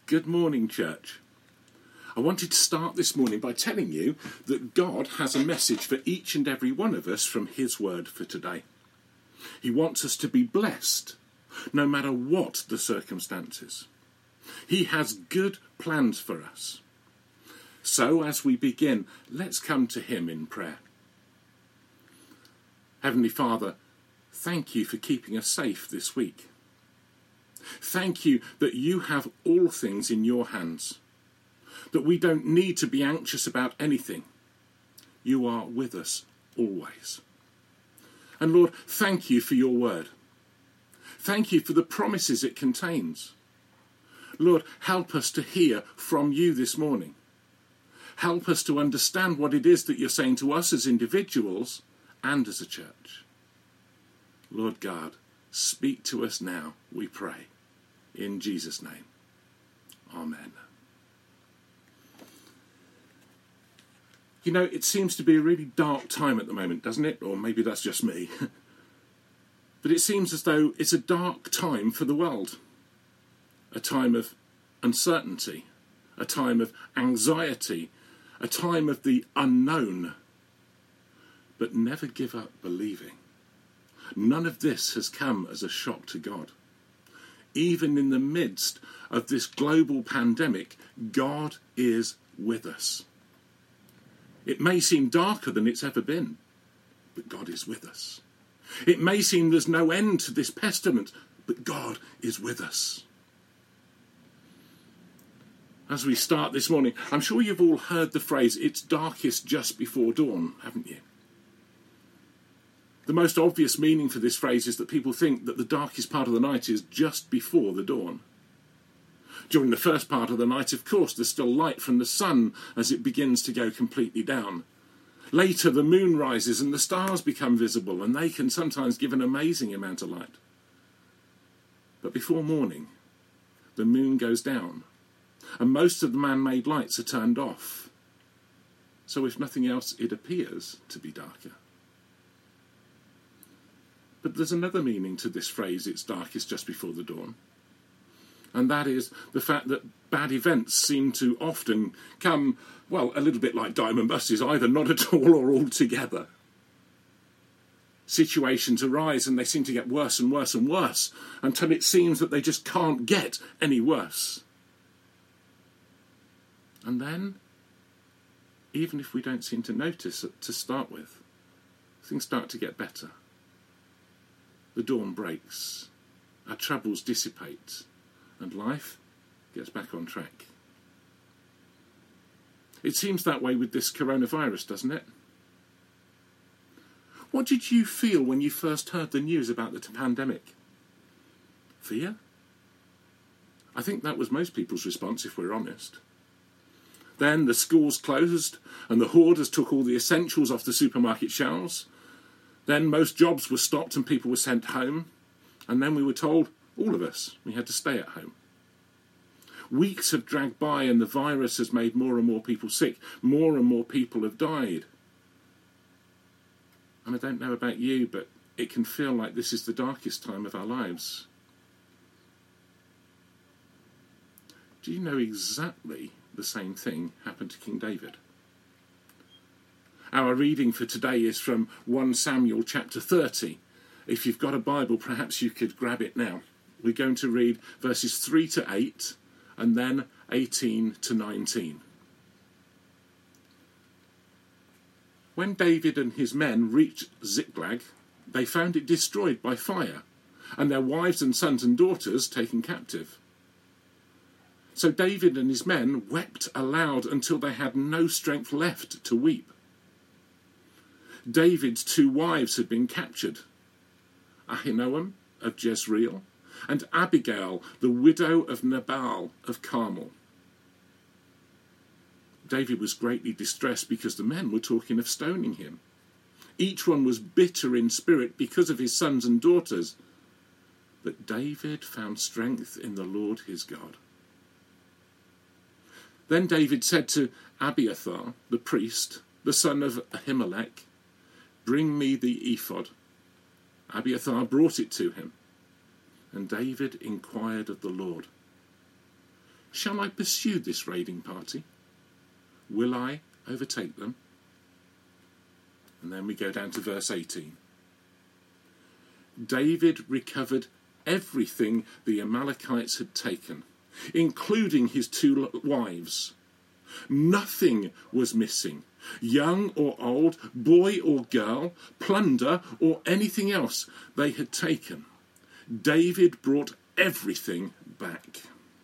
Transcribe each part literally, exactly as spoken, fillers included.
Good morning, church. I wanted to start this morning by telling you that God has a message for each and every one of us from his word for today. He wants us to be blessed, no matter what the circumstances. He has good plans for us. So as we begin, let's come to him in prayer. Heavenly Father, thank you for keeping us safe this week. Thank you that you have all things in your hands, that we don't need to be anxious about anything. You are with us always. And Lord, thank you for your word. Thank you for the promises it contains. Lord, help us to hear from you this morning. Help us to understand what it is that you're saying to us as individuals and as a church. Lord God, speak to us now, we pray. In Jesus' name, amen. You know, it seems to be a really dark time at the moment, doesn't it? Or maybe that's just me. But it seems as though it's a dark time for the world. A time of uncertainty, a time of anxiety, a time of the unknown. But never give up believing. None of this has come as a shock to God. Even in the midst of this global pandemic, God is with us. It may seem darker than it's ever been, but God is with us. It may seem there's no end to this pestilence, but God is with us. As we start this morning, I'm sure you've all heard the phrase, it's darkest just before dawn, haven't you? The most obvious meaning for this phrase is that people think that the darkest part of the night is just before the dawn. During the first part of the night, of course, there's still light from the sun as it begins to go completely down. Later, the moon rises and the stars become visible, and they can sometimes give an amazing amount of light. But before morning, the moon goes down, and most of the man-made lights are turned off. So if nothing else, it appears to be darker. But there's another meaning to this phrase, it's darkest just before the dawn. And that is the fact that bad events seem to often come, well, a little bit like diamond buses, either not at all or all together. Situations arise and they seem to get worse and worse and worse until it seems that they just can't get any worse. And then, even if we don't seem to notice it to start with, things start to get better. The dawn breaks, our troubles dissipate, and life gets back on track. It seems that way with this coronavirus, doesn't it? What did you feel when you first heard the news about the pandemic? Fear? I think that was most people's response, if we're honest. Then the schools closed, and the hoarders took all the essentials off the supermarket shelves. Then most jobs were stopped and people were sent home. And then we were told, all of us, we had to stay at home. Weeks have dragged by and the virus has made more and more people sick. More and more people have died. And I don't know about you, but it can feel like this is the darkest time of our lives. Do you know exactly the same thing happened to King David? Our reading for today is from First Samuel chapter thirty. If you've got a Bible, perhaps you could grab it now. We're going to read verses three to eight and then eighteen to nineteen. When David and his men reached Ziklag, they found it destroyed by fire, and their wives and sons and daughters taken captive. So David and his men wept aloud until they had no strength left to weep. David's two wives had been captured, Ahinoam of Jezreel and Abigail, the widow of Nabal of Carmel. David was greatly distressed because the men were talking of stoning him. Each one was bitter in spirit because of his sons and daughters. But David found strength in the Lord his God. Then David said to Abiathar, the priest, the son of Ahimelech, "Bring me the ephod." Abiathar brought it to him, and David inquired of the Lord, Shall I pursue this raiding party? Will I overtake them? And then we go down to verse eighteen. David recovered everything the Amalekites had taken, including his two wives. Nothing was missing, young or old, boy or girl, plunder or anything else they had taken. David brought everything back.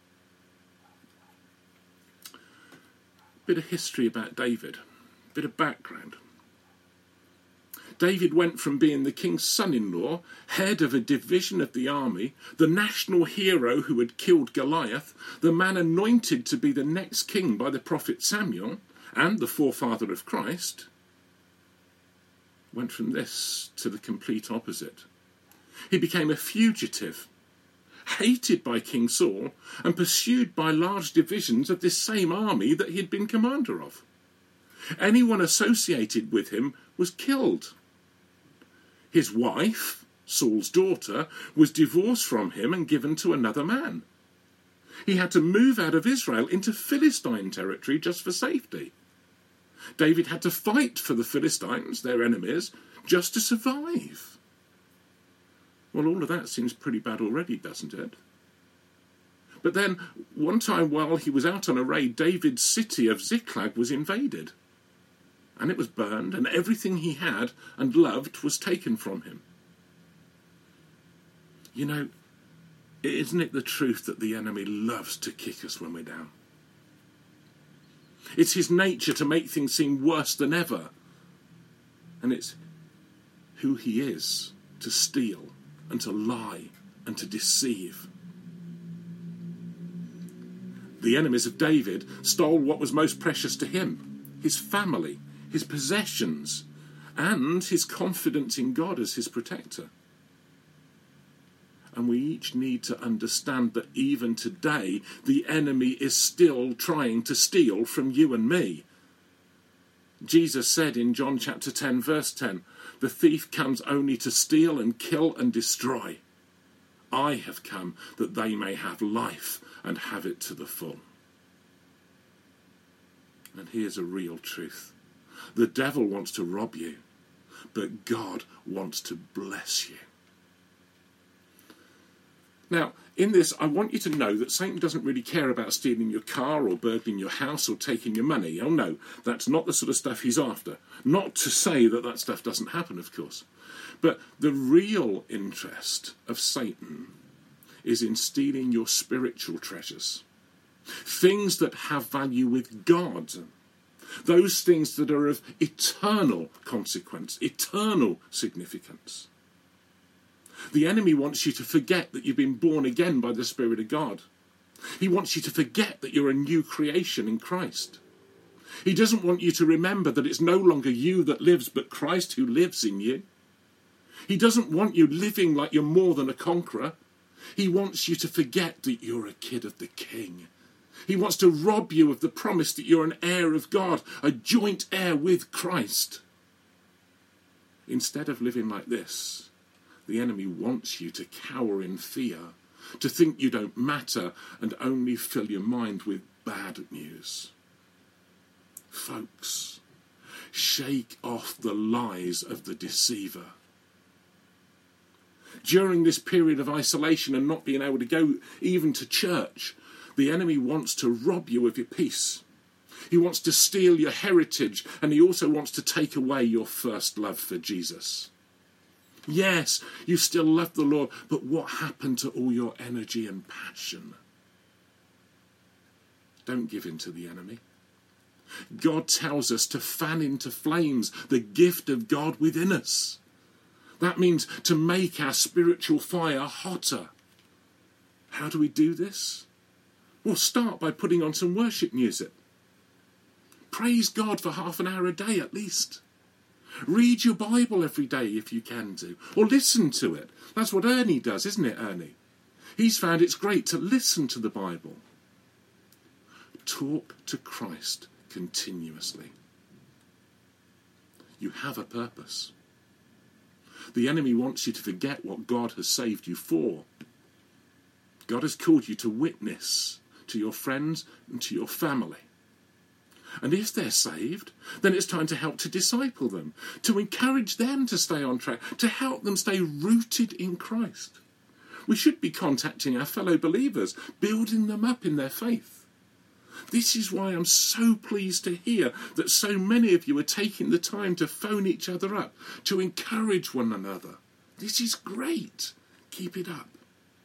Bit of history about David, bit of background. David went from being the king's son-in-law, head of a division of the army, the national hero who had killed Goliath, the man anointed to be the next king by the prophet Samuel, and the forefather of Christ, went from this to the complete opposite. He became a fugitive, hated by King Saul, and pursued by large divisions of this same army that he had been commander of. Anyone associated with him was killed. His wife, Saul's daughter, was divorced from him and given to another man. He had to move out of Israel into Philistine territory just for safety. David had to fight for the Philistines, their enemies, just to survive. Well, all of that seems pretty bad already, doesn't it? But then, one time while he was out on a raid, David's city of Ziklag was invaded. And it was burned, and everything he had and loved was taken from him. You know, isn't it the truth that the enemy loves to kick us when we're down? It's his nature to make things seem worse than ever. And it's who he is, to steal and to lie and to deceive. The enemies of David stole what was most precious to him, his family, his possessions, and his confidence in God as his protector. And we each need to understand that even today, the enemy is still trying to steal from you and me. Jesus said in John chapter ten, verse ten, "The thief comes only to steal and kill and destroy. I have come that they may have life and have it to the full." And here's a real truth. The devil wants to rob you, but God wants to bless you. Now, in this, I want you to know that Satan doesn't really care about stealing your car or burgling your house or taking your money. Oh no, that's not the sort of stuff he's after. Not to say that that stuff doesn't happen, of course. But the real interest of Satan is in stealing your spiritual treasures. Things that have value with God. Those things that are of eternal consequence, eternal significance. The enemy wants you to forget that you've been born again by the Spirit of God. He wants you to forget that you're a new creation in Christ. He doesn't want you to remember that it's no longer you that lives, but Christ who lives in you. He doesn't want you living like you're more than a conqueror. He wants you to forget that you're a kid of the King. He wants to rob you of the promise that you're an heir of God, a joint heir with Christ. Instead of living like this, the enemy wants you to cower in fear, to think you don't matter and only fill your mind with bad news. Folks, shake off the lies of the deceiver. During this period of isolation and not being able to go even to church, the enemy wants to rob you of your peace. He wants to steal your heritage, and he also wants to take away your first love for Jesus. Yes, you still love the Lord, but what happened to all your energy and passion? Don't give in to the enemy. God tells us to fan into flames the gift of God within us. That means to make our spiritual fire hotter. How do we do this? Well, start by putting on some worship music. Praise God for half an hour a day at least. Read your Bible every day if you can do, or listen to it. That's what Ernie does, isn't it, Ernie? He's found it's great to listen to the Bible. Talk to Christ continuously. You have a purpose. The enemy wants you to forget what God has saved you for. God has called you to witness, to your friends and to your family. And if they're saved, then it's time to help to disciple them, to encourage them to stay on track, to help them stay rooted in Christ. We should be contacting our fellow believers, building them up in their faith. This is why I'm so pleased to hear that so many of you are taking the time to phone each other up, to encourage one another. This is great. Keep it up.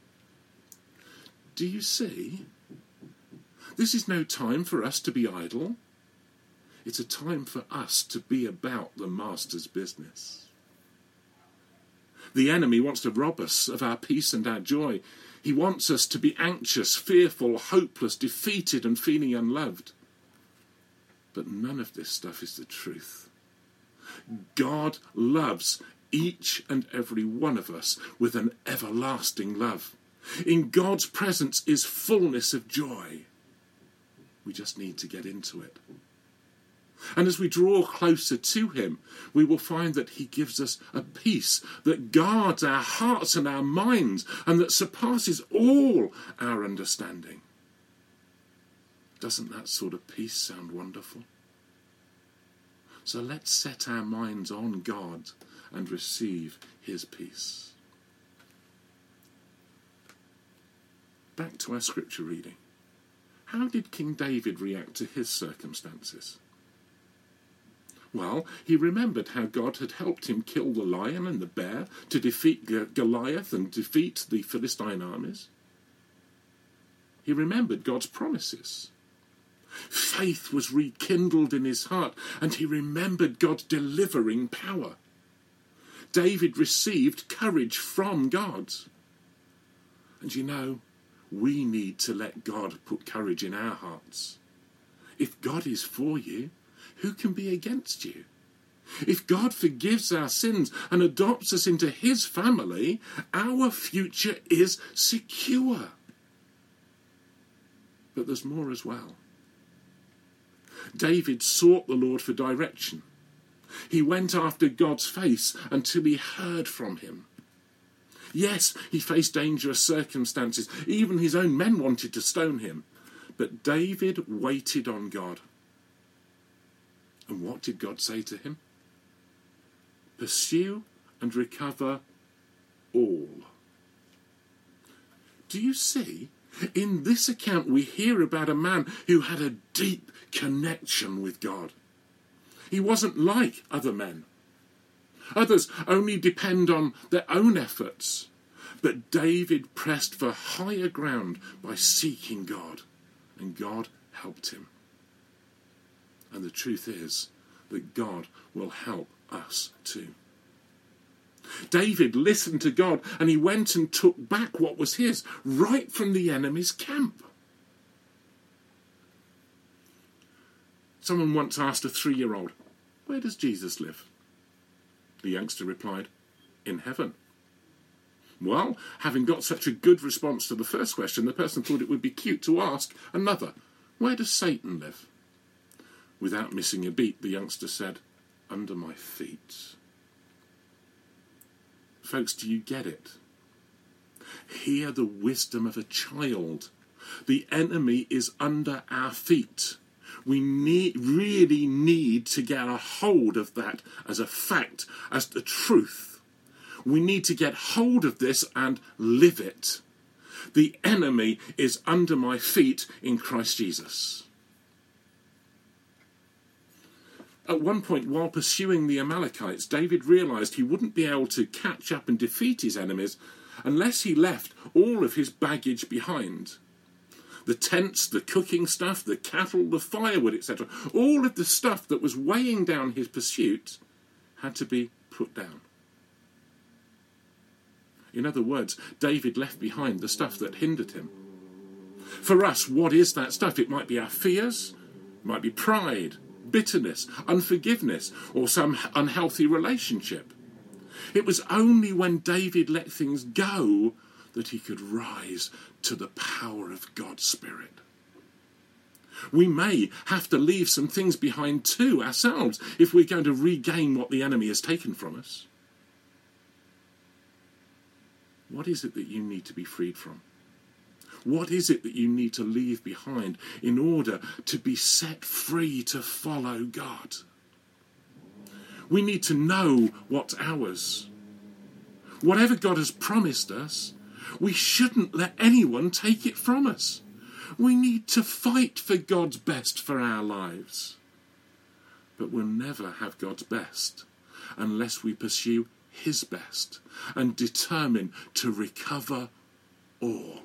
Do you see? This is no time for us to be idle. It's a time for us to be about the Master's business. The enemy wants to rob us of our peace and our joy. He wants us to be anxious, fearful, hopeless, defeated and feeling unloved. But none of this stuff is the truth. God loves each and every one of us with an everlasting love. In God's presence is fullness of joy. We just need to get into it. And as we draw closer to him, we will find that he gives us a peace that guards our hearts and our minds and that surpasses all our understanding. Doesn't that sort of peace sound wonderful? So let's set our minds on God and receive his peace. Back to our scripture reading. How did King David react to his circumstances? Well, he remembered how God had helped him kill the lion and the bear to defeat G- Goliath and defeat the Philistine armies. He remembered God's promises. Faith was rekindled in his heart, and he remembered God's delivering power. David received courage from God. And you know, we need to let God put courage in our hearts. If God is for you, who can be against you? If God forgives our sins and adopts us into his family, our future is secure. But there's more as well. David sought the Lord for direction. He went after God's face until he heard from him. Yes, he faced dangerous circumstances. Even his own men wanted to stone him. But David waited on God. And what did God say to him? Pursue and recover all. Do you see? In this account we hear about a man who had a deep connection with God. He wasn't like other men. Others only depend on their own efforts. But David pressed for higher ground by seeking God, and God helped him. And the truth is that God will help us too. David listened to God, and he went and took back what was his, right from the enemy's camp. Someone once asked a three-year-old, "Where does Jesus live?" The youngster replied, "In heaven." Well, having got such a good response to the first question, the person thought it would be cute to ask another, "Where does Satan live?" Without missing a beat, the youngster said, "Under my feet." Folks, do you get it? Hear the wisdom of a child. The enemy is under our feet. We need, really need to get a hold of that as a fact, as the truth. We need to get hold of this and live it. The enemy is under my feet in Christ Jesus. At one point, while pursuing the Amalekites, David realised he wouldn't be able to catch up and defeat his enemies unless he left all of his baggage behind. The tents, the cooking stuff, the cattle, the firewood, et cetera. All of the stuff that was weighing down his pursuit had to be put down. In other words, David left behind the stuff that hindered him. For us, what is that stuff? It might be our fears, it might be pride, bitterness, unforgiveness, or some unhealthy relationship. It was only when David let things go that he could rise to the power of God's Spirit. We may have to leave some things behind too ourselves if we're going to regain what the enemy has taken from us. What is it that you need to be freed from? What is it that you need to leave behind in order to be set free to follow God? We need to know what's ours. Whatever God has promised us, we shouldn't let anyone take it from us. We need to fight for God's best for our lives. But we'll never have God's best unless we pursue his best and determine to recover all.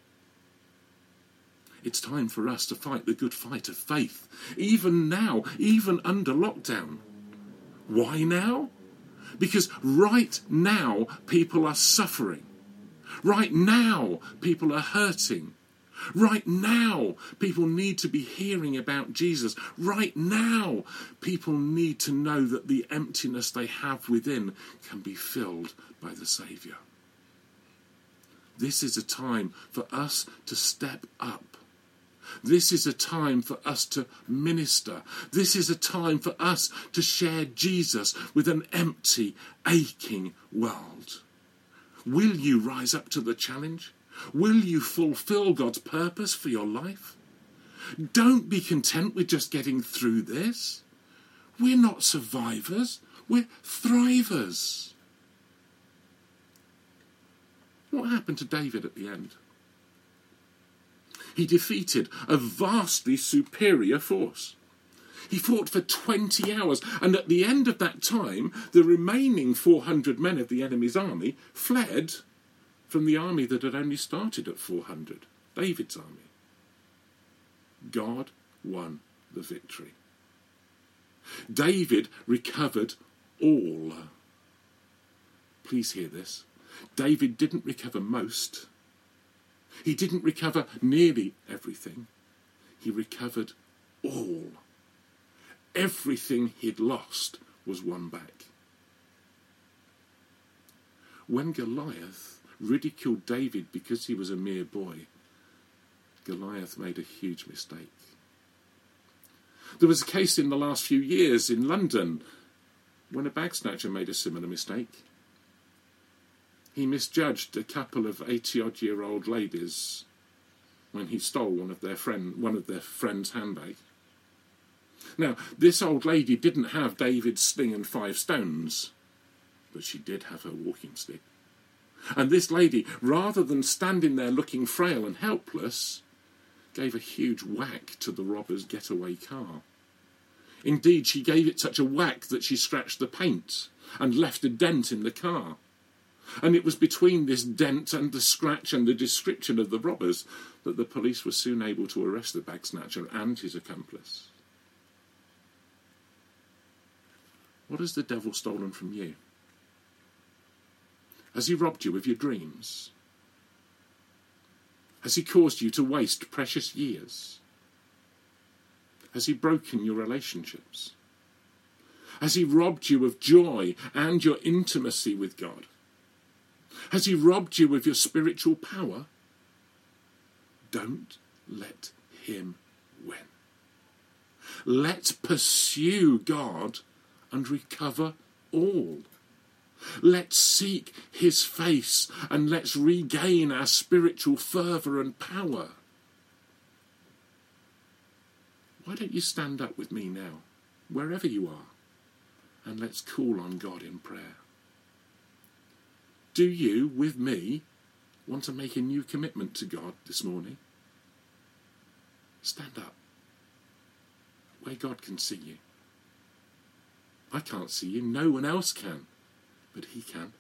It's time for us to fight the good fight of faith, even now, even under lockdown. Why now? Because right now people are suffering. Right now people are hurting. Right now people need to be hearing about Jesus. Right now people need to know that the emptiness they have within can be filled by the Saviour. This is a time for us to step up. This is a time for us to minister. This is a time for us to share Jesus with an empty, aching world. Will you rise up to the challenge? Will you fulfill God's purpose for your life? Don't be content with just getting through this. We're not survivors, we're thrivers. What happened to David at the end? He defeated a vastly superior force. He fought for twenty hours, and at the end of that time, the remaining four hundred men of the enemy's army fled from the army that had only started at four hundred, David's army. God won the victory. David recovered all. Please hear this. David didn't recover most. He didn't recover nearly everything. He recovered all. Everything he'd lost was won back. When Goliath ridiculed David because he was a mere boy, Goliath made a huge mistake. There was a case in the last few years in London when a bag snatcher made a similar mistake. He misjudged a couple of eighty-odd-year-old ladies when he stole one of their friend, one of their friend's handbags. Now, this old lady didn't have David's sling and five stones, but she did have her walking stick. And this lady, rather than standing there looking frail and helpless, gave a huge whack to the robber's getaway car. Indeed, she gave it such a whack that she scratched the paint and left a dent in the car. And it was between this dent and the scratch and the description of the robbers that the police were soon able to arrest the bag snatcher and his accomplice. What has the devil stolen from you? Has he robbed you of your dreams? Has he caused you to waste precious years? Has he broken your relationships? Has he robbed you of joy and your intimacy with God? Has he robbed you of your spiritual power? Don't let him win. Let's pursue God and recover all. Let's seek his face and let's regain our spiritual fervour and power. Why don't you stand up with me now, wherever you are, and let's call on God in prayer. Do you, with me, want to make a new commitment to God this morning? Stand up, where God can see you. I can't see you, no one else can, but he can.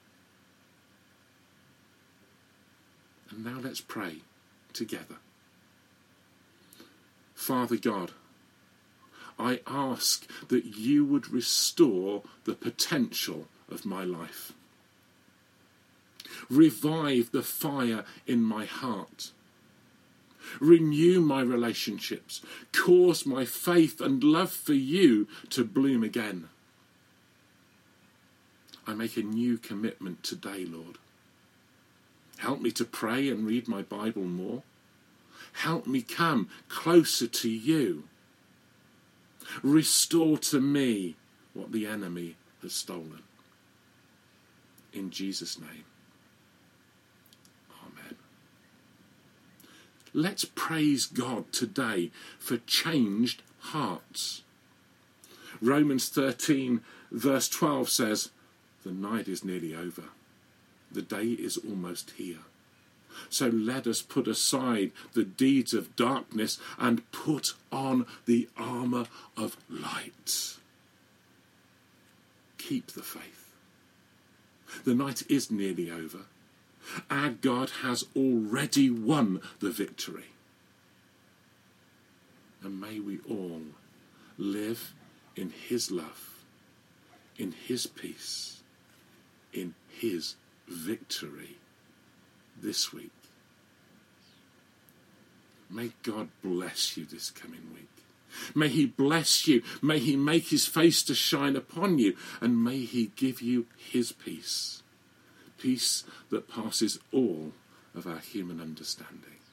And now let's pray together. Father God, I ask that you would restore the potential of my life. Revive the fire in my heart. Renew my relationships. Cause my faith and love for you to bloom again. I make a new commitment today, Lord. Help me to pray and read my Bible more. Help me come closer to you. Restore to me what the enemy has stolen. In Jesus' name. Amen. Let's praise God today for changed hearts. Romans thirteen verse twelve says, "The night is nearly over. The day is almost here. So let us put aside the deeds of darkness and put on the armour of light." Keep the faith. The night is nearly over. Our God has already won the victory. And may we all live in his love, in his peace, in his victory this week. May God bless you this coming week. May he bless you. May he make his face to shine upon you. And may he give you his peace. Peace that passes all of our human understanding.